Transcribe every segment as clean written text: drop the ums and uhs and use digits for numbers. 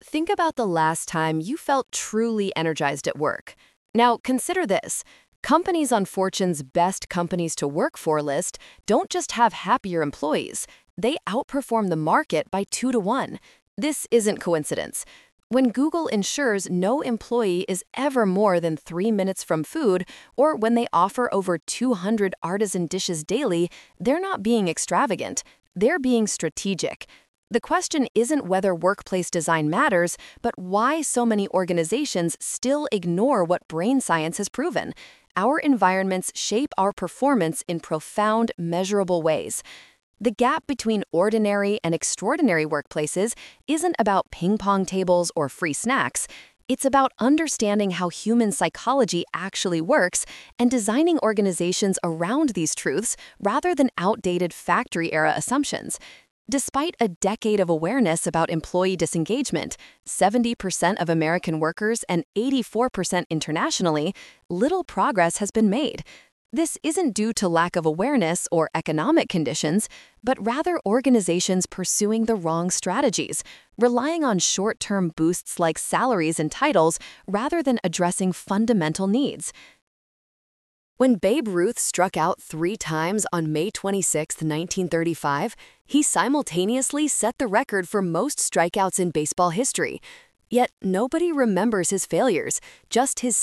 Think about the last time you felt truly energized at work. Now, consider this. Companies on Fortune's Best Companies to Work For list don't just have happier employees, they outperform the market by 2 to 1. This isn't coincidence. When Google ensures no employee is ever more than 3 minutes from food, or when they offer over 200 artisan dishes daily, they're not being extravagant, they're being strategic. The question isn't whether workplace design matters, but why so many organizations still ignore what brain science has proven. Our environments shape our performance in profound, measurable ways. The gap between ordinary and extraordinary workplaces isn't about ping pong tables or free snacks. It's about understanding how human psychology actually works and designing organizations around these truths rather than outdated factory era assumptions. Despite a decade of awareness about employee disengagement, 70% of American workers and 84% internationally, little progress has been made. This isn't due to lack of awareness or economic conditions, but rather organizations pursuing the wrong strategies, relying on short-term boosts like salaries and titles rather than addressing fundamental needs. When Babe Ruth struck out 3 times on May 26, 1935, he simultaneously set the record for most strikeouts in baseball history. Yet nobody remembers his failures, just his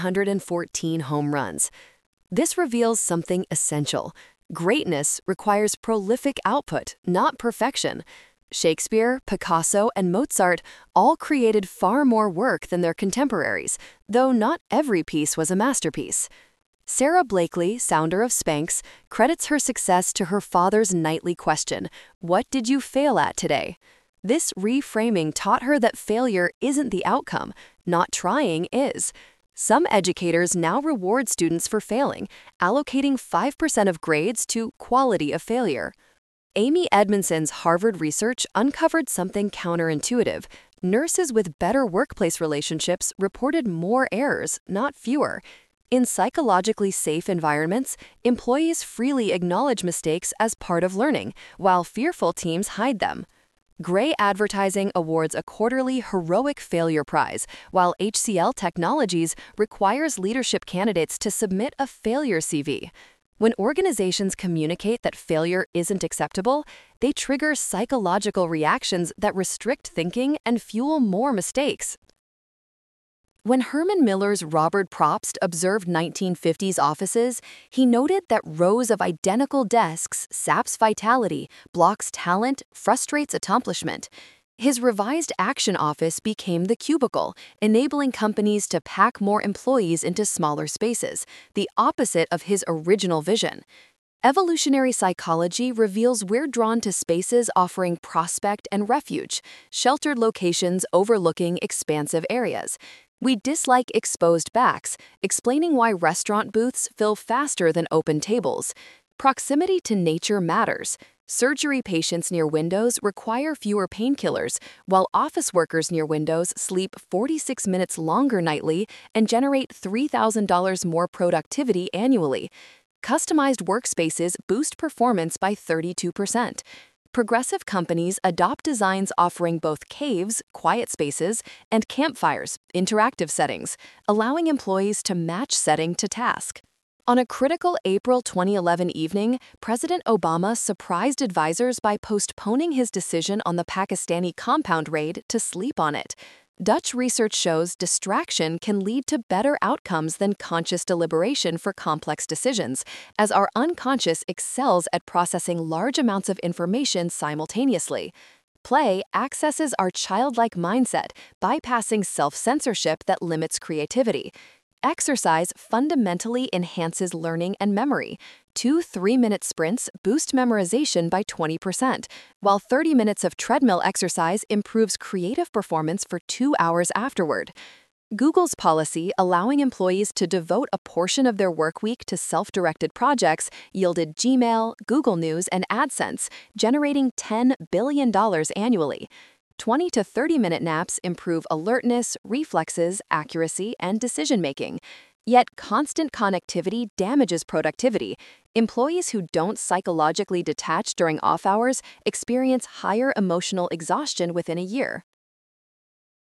714 home runs. This reveals something essential. Greatness requires prolific output, not perfection. Shakespeare, Picasso, and Mozart all created far more work than their contemporaries, though not every piece was a masterpiece. Sarah Blakely, founder of Spanx, credits her success to her father's nightly question, "What did you fail at today?" This reframing taught her that failure isn't the outcome, not trying is. Some educators now reward students for failing, allocating 5% of grades to quality of failure. Amy Edmondson's Harvard research uncovered something counterintuitive. Nurses with better workplace relationships reported more errors, not fewer. In psychologically safe environments, employees freely acknowledge mistakes as part of learning, while fearful teams hide them. Gray Advertising awards a quarterly Heroic Failure Prize, while HCL Technologies requires leadership candidates to submit a failure CV. When organizations communicate that failure isn't acceptable, they trigger psychological reactions that restrict thinking and fuel more mistakes. When Herman Miller's Robert Propst observed 1950s offices, he noted that rows of identical desks saps vitality, blocks talent, frustrates accomplishment. His revised action office became the cubicle, enabling companies to pack more employees into smaller spaces, the opposite of his original vision. Evolutionary psychology reveals we're drawn to spaces offering prospect and refuge, sheltered locations overlooking expansive areas. We dislike exposed backs, explaining why restaurant booths fill faster than open tables. Proximity to nature matters. Surgery patients near windows require fewer painkillers, while office workers near windows sleep 46 minutes longer nightly and generate $3,000 more productivity annually. Customized workspaces boost performance by 32%. Progressive companies adopt designs offering both caves, quiet spaces, and campfires, interactive settings, allowing employees to match setting to task. On a critical April 2011 evening, President Obama surprised advisors by postponing his decision on the Pakistani compound raid to sleep on it. Dutch research shows distraction can lead to better outcomes than conscious deliberation for complex decisions, as our unconscious excels at processing large amounts of information simultaneously. Play accesses our childlike mindset, bypassing self-censorship that limits creativity. Exercise fundamentally enhances learning and memory. 2 3-minute sprints boost memorization by 20%, while 30 minutes of treadmill exercise improves creative performance for 2 hours afterward. Google's policy allowing employees to devote a portion of their work week to self-directed projects yielded Gmail, Google News, and AdSense, generating $10 billion annually. 20 to 30-minute naps improve alertness, reflexes, accuracy, and decision-making. Yet constant connectivity damages productivity. Employees who don't psychologically detach during off hours experience higher emotional exhaustion within a year.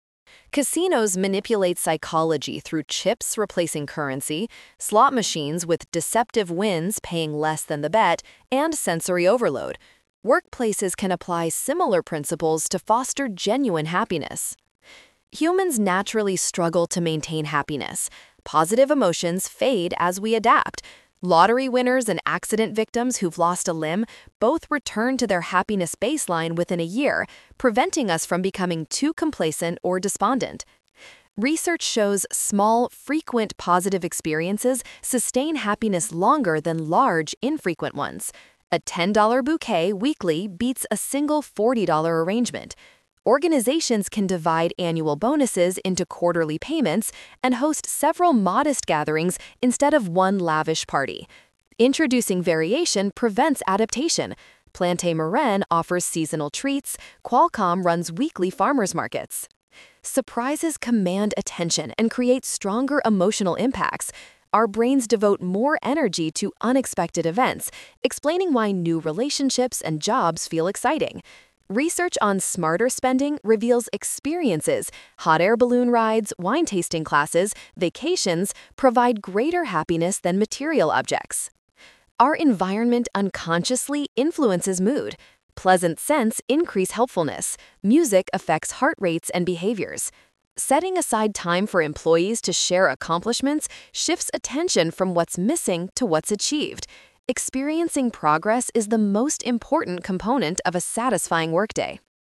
Casinos manipulate psychology through chips replacing currency, slot machines with deceptive wins paying less than the bet, and sensory overload. Workplaces can apply similar principles to foster genuine happiness. Humans naturally struggle to maintain happiness. Positive emotions fade as we adapt. Lottery winners and accident victims who've lost a limb both return to their happiness baseline within a year, preventing us from becoming too complacent or despondent. Research shows small, frequent positive experiences sustain happiness longer than large, infrequent ones. A $10 bouquet weekly beats a single $40 arrangement. Organizations can divide annual bonuses into quarterly payments and host several modest gatherings instead of one lavish party. Introducing variation prevents adaptation. Plante Moran offers seasonal treats. Qualcomm runs weekly farmers markets. Surprises command attention and create stronger emotional impacts. Our brains devote more energy to unexpected events, explaining why new relationships and jobs feel exciting. Research on smarter spending reveals experiences, hot air balloon rides, wine tasting classes, vacations provide greater happiness than material objects. Our environment unconsciously influences mood. Pleasant scents increase helpfulness. Music affects heart rates and behaviors. Setting aside time for employees to share accomplishments shifts attention from what's missing to what's achieved. Experiencing progress is the most important component of a satisfying workday.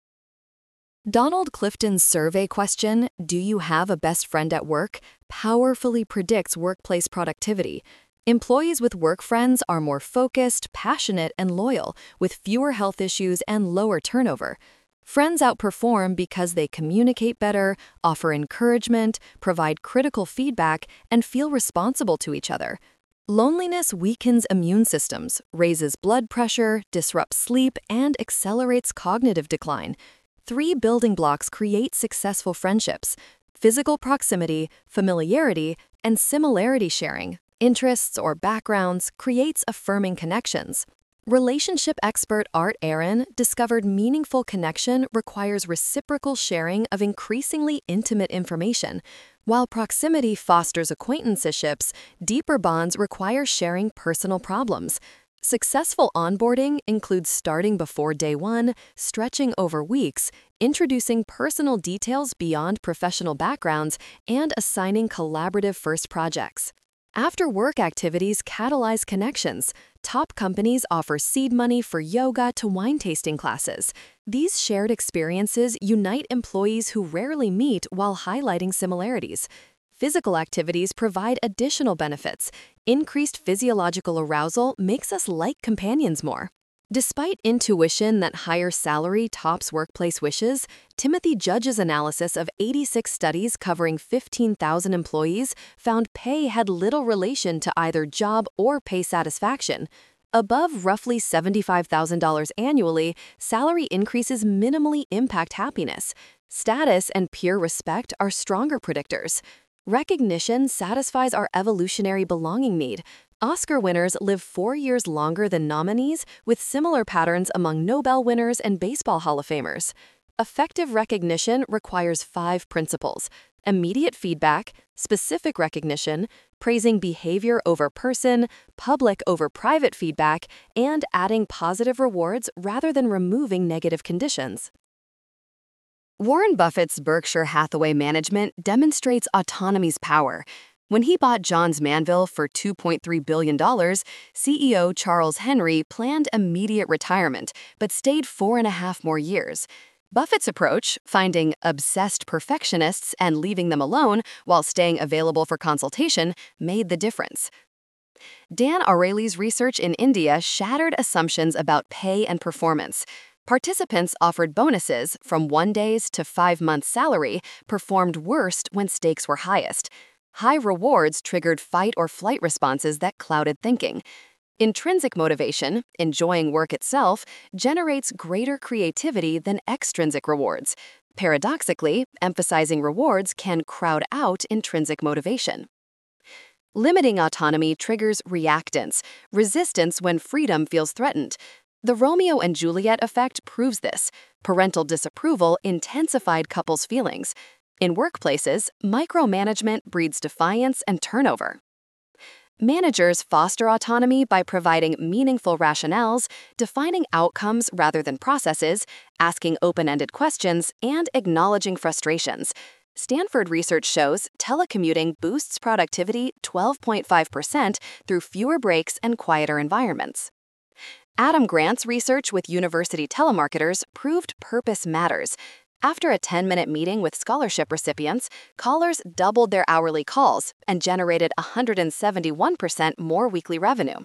Donald Clifton's survey question, "Do you have a best friend at work?" powerfully predicts workplace productivity. Employees with work friends are more focused, passionate, and loyal, with fewer health issues and lower turnover. Friends outperform because they communicate better, offer encouragement, provide critical feedback, and feel responsible to each other. Loneliness weakens immune systems, raises blood pressure, disrupts sleep, and accelerates cognitive decline. 3 building blocks create successful friendships: physical proximity, familiarity, and similarity sharing. Interests or backgrounds creates affirming connections. Relationship expert Art Aaron discovered meaningful connection requires reciprocal sharing of increasingly intimate information. While proximity fosters acquaintanceships, deeper bonds require sharing personal problems. Successful onboarding includes starting before day one, stretching over weeks, introducing personal details beyond professional backgrounds, and assigning collaborative first projects. After-work activities catalyze connections. Top companies offer seed money for yoga to wine tasting classes. These shared experiences unite employees who rarely meet while highlighting similarities. Physical activities provide additional benefits. Increased physiological arousal makes us like companions more. Despite intuition that higher salary tops workplace wishes, Timothy Judge's analysis of 86 studies covering 15,000 employees found pay had little relation to either job or pay satisfaction. Above roughly $75,000 annually, salary increases minimally impact happiness. Status and peer respect are stronger predictors. Recognition satisfies our evolutionary belonging need. Oscar winners live 4 years longer than nominees, with similar patterns among Nobel winners and Baseball Hall of Famers. Effective recognition requires 5 principles: immediate feedback, specific recognition, praising behavior over person, public over private feedback, and adding positive rewards rather than removing negative conditions. Warren Buffett's Berkshire Hathaway management demonstrates autonomy's power. When he bought Johns Manville for $2.3 billion, CEO Charles Henry planned immediate retirement, but stayed 4.5 more years. Buffett's approach, finding obsessed perfectionists and leaving them alone while staying available for consultation, made the difference. Dan Ariely's research in India shattered assumptions about pay and performance. Participants offered bonuses from 1 day's to 5 months' salary performed worst when stakes were highest. High rewards triggered fight or flight responses that clouded thinking. Intrinsic motivation, enjoying work itself, generates greater creativity than extrinsic rewards. Paradoxically, emphasizing rewards can crowd out intrinsic motivation. Limiting autonomy triggers reactance, resistance when freedom feels threatened. The Romeo and Juliet effect proves this. Parental disapproval intensified couples' feelings. In workplaces, micromanagement breeds defiance and turnover. Managers foster autonomy by providing meaningful rationales, defining outcomes rather than processes, asking open-ended questions, and acknowledging frustrations. Stanford research shows telecommuting boosts productivity 12.5% through fewer breaks and quieter environments. Adam Grant's research with university telemarketers proved purpose matters. After a 10-minute meeting with scholarship recipients, callers doubled their hourly calls and generated 171% more weekly revenue.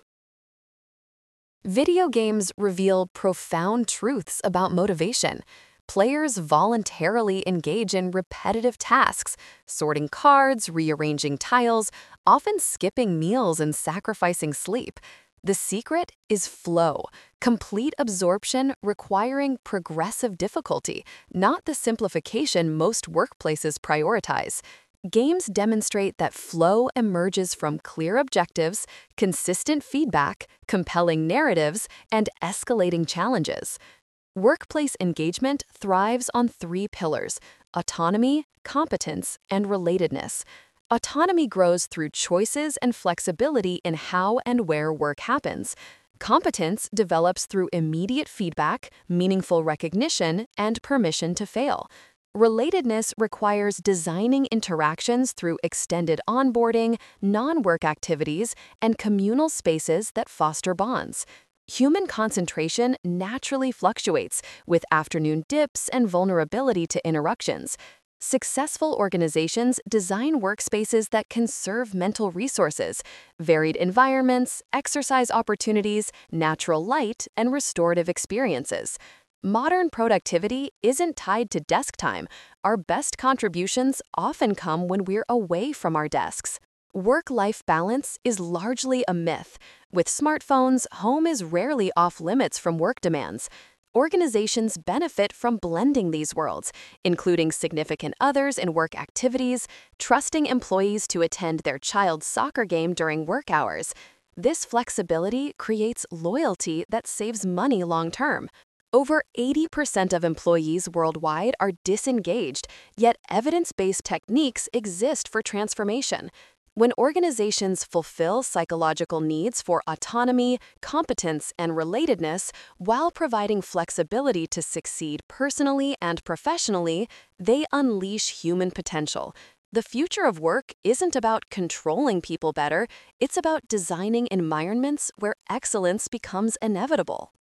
Video games reveal profound truths about motivation. Players voluntarily engage in repetitive tasks, sorting cards, rearranging tiles, often skipping meals and sacrificing sleep. The secret is flow, complete absorption requiring progressive difficulty, not the simplification most workplaces prioritize. Games demonstrate that flow emerges from clear objectives, consistent feedback, compelling narratives, and escalating challenges. Workplace engagement thrives on three pillars: autonomy, competence, and relatedness. Autonomy grows through choices and flexibility in how and where work happens. Competence develops through immediate feedback, meaningful recognition, and permission to fail. Relatedness requires designing interactions through extended onboarding, non-work activities, and communal spaces that foster bonds. Human concentration naturally fluctuates, with afternoon dips and vulnerability to interruptions. Successful organizations design workspaces that conserve mental resources, varied environments, exercise opportunities, natural light, and restorative experiences. Modern productivity isn't tied to desk time. Our best contributions often come when we're away from our desks. Work-life balance is largely a myth. With smartphones, home is rarely off-limits from work demands. Organizations benefit from blending these worlds, including significant others in work activities, trusting employees to attend their child's soccer game during work hours. This flexibility creates loyalty that saves money long-term. Over 80% of employees worldwide are disengaged, yet evidence-based techniques exist for transformation. When organizations fulfill psychological needs for autonomy, competence, and relatedness while providing flexibility to succeed personally and professionally, they unleash human potential. The future of work isn't about controlling people better, it's about designing environments where excellence becomes inevitable.